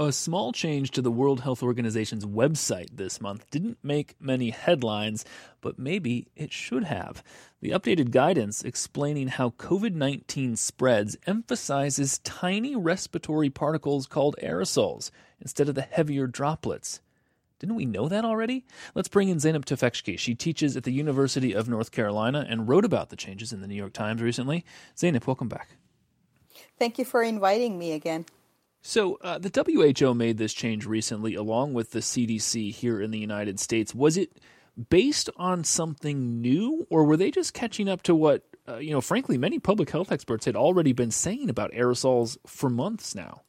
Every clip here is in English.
A small change to the World Health Organization's website this month didn't make many headlines, but maybe it should have. The updated guidance explaining how COVID-19 spreads emphasizes tiny respiratory particles called aerosols instead of the heavier droplets. Didn't we know that already? Let's bring in Zeynep Tufekci. She teaches at the University of North Carolina and wrote about the changes in the New York Times recently. Zeynep, welcome back. Thank you for inviting me again. So the WHO made this change recently along with the CDC here in the United States. Was it based on something new, or were they just catching up to what, frankly, many public health experts had already been saying about aerosols for months now?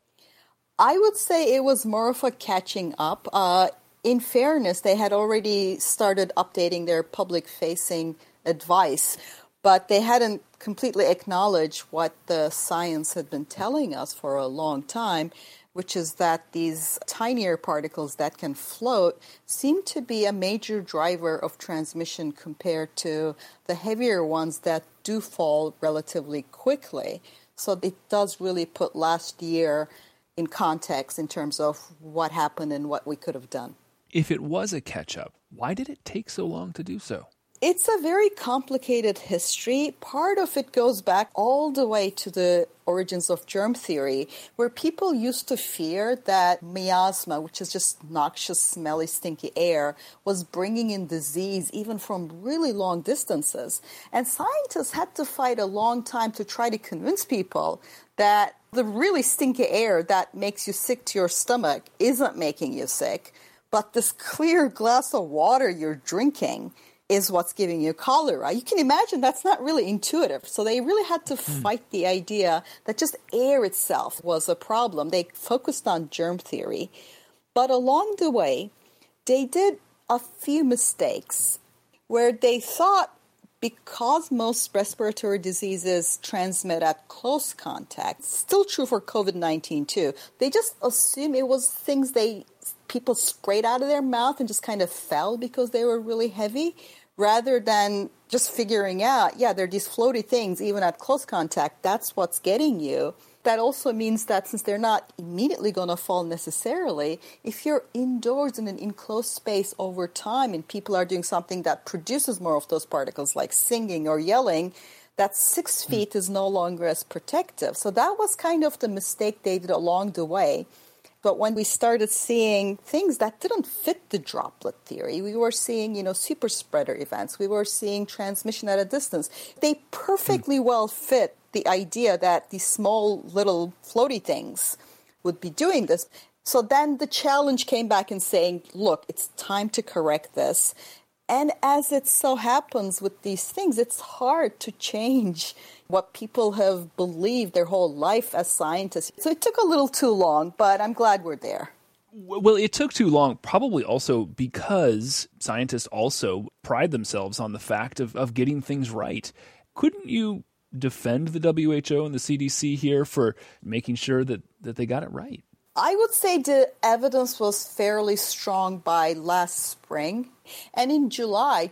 I would say it was more of a catching up. In fairness, they had already started updating their public-facing advice, but they hadn't completely acknowledged what the science had been telling us for a long time, which is that these tinier particles that can float seem to be a major driver of transmission compared to the heavier ones that do fall relatively quickly. So it does really put last year in context in terms of what happened and what we could have done. If it was a catch-up, why did it take so long to do so? It's a very complicated history. Part of it goes back all the way to the origins of germ theory, where people used to fear that miasma, which is just noxious, smelly, stinky air, was bringing in disease even from really long distances. And scientists had to fight a long time to try to convince people that the really stinky air that makes you sick to your stomach isn't making you sick, but this clear glass of water you're drinking is what's giving you cholera. You can imagine that's not really intuitive. So they really had to fight the idea that just air itself was a problem. They focused on germ theory. But along the way, they did a few mistakes where they thought because most respiratory diseases transmit at close contact, still true for COVID-19 too, they just assumed it was things people sprayed out of their mouth and just kind of fell because they were really heavy, rather than just figuring out, there are these floaty things even at close contact, that's what's getting you. That also means that since they're not immediately going to fall necessarily, if you're indoors in an enclosed space over time and people are doing something that produces more of those particles, like singing or yelling, that 6 feet is no longer as protective. So that was kind of the mistake they did along the way. But when we started seeing things that didn't fit the droplet theory, we were seeing, super spreader events. We were seeing transmission at a distance. They perfectly well fit the idea that these small little floaty things would be doing this. So then the challenge came back and saying, look, it's time to correct this. And as it so happens with these things, it's hard to change what people have believed their whole life as scientists. So it took a little too long, but I'm glad we're there. Well, it took too long, probably also because scientists also pride themselves on the fact of getting things right. Couldn't you defend the WHO and the CDC here for making sure that they got it right? I would say the evidence was fairly strong by last spring. And in July,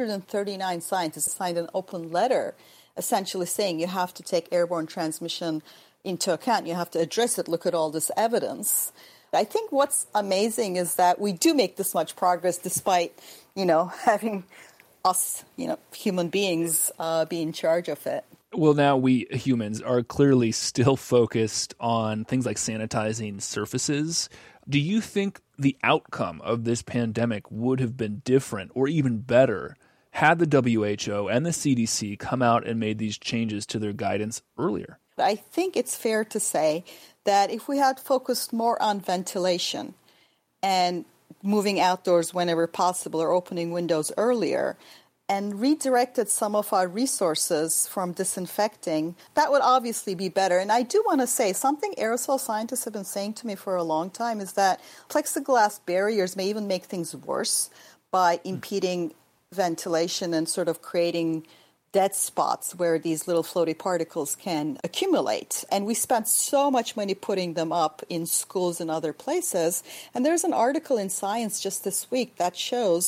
239 scientists signed an open letter essentially saying you have to take airborne transmission into account. You have to address it, look at all this evidence. I think what's amazing is that we do make this much progress despite, having us, human beings be in charge of it. Well, now we humans are clearly still focused on things like sanitizing surfaces. Do you think the outcome of this pandemic would have been different or even better had the WHO and the CDC come out and made these changes to their guidance earlier? I think it's fair to say that if we had focused more on ventilation and moving outdoors whenever possible or opening windows earlier, and redirected some of our resources from disinfecting, that would obviously be better. And I do want to say something aerosol scientists have been saying to me for a long time is that plexiglass barriers may even make things worse by impeding ventilation and sort of creating dead spots where these little floaty particles can accumulate. And we spent so much money putting them up in schools and other places. And there's an article in Science just this week that shows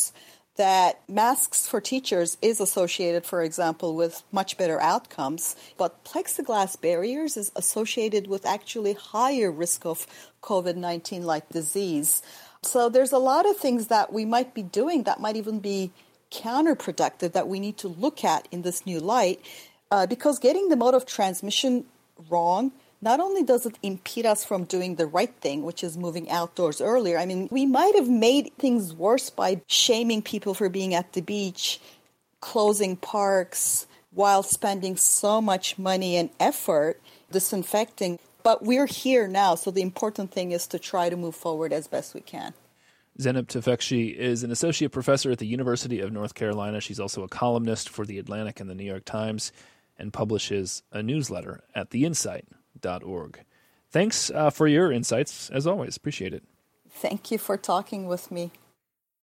that masks for teachers is associated, for example, with much better outcomes, but plexiglass barriers is associated with actually higher risk of COVID-19-like disease. So there's a lot of things that we might be doing that might even be counterproductive that we need to look at in this new light, because getting the mode of transmission wrong not only does it impede us from doing the right thing, which is moving outdoors earlier. I mean, we might have made things worse by shaming people for being at the beach, closing parks, while spending so much money and effort disinfecting. But we're here now, so the important thing is to try to move forward as best we can. Zeynep Tufekci is an associate professor at the University of North Carolina. She's also a columnist for The Atlantic and The New York Times and publishes a newsletter at theinsight.org. Thanks for your insights, as always. Appreciate it. Thank you for talking with me.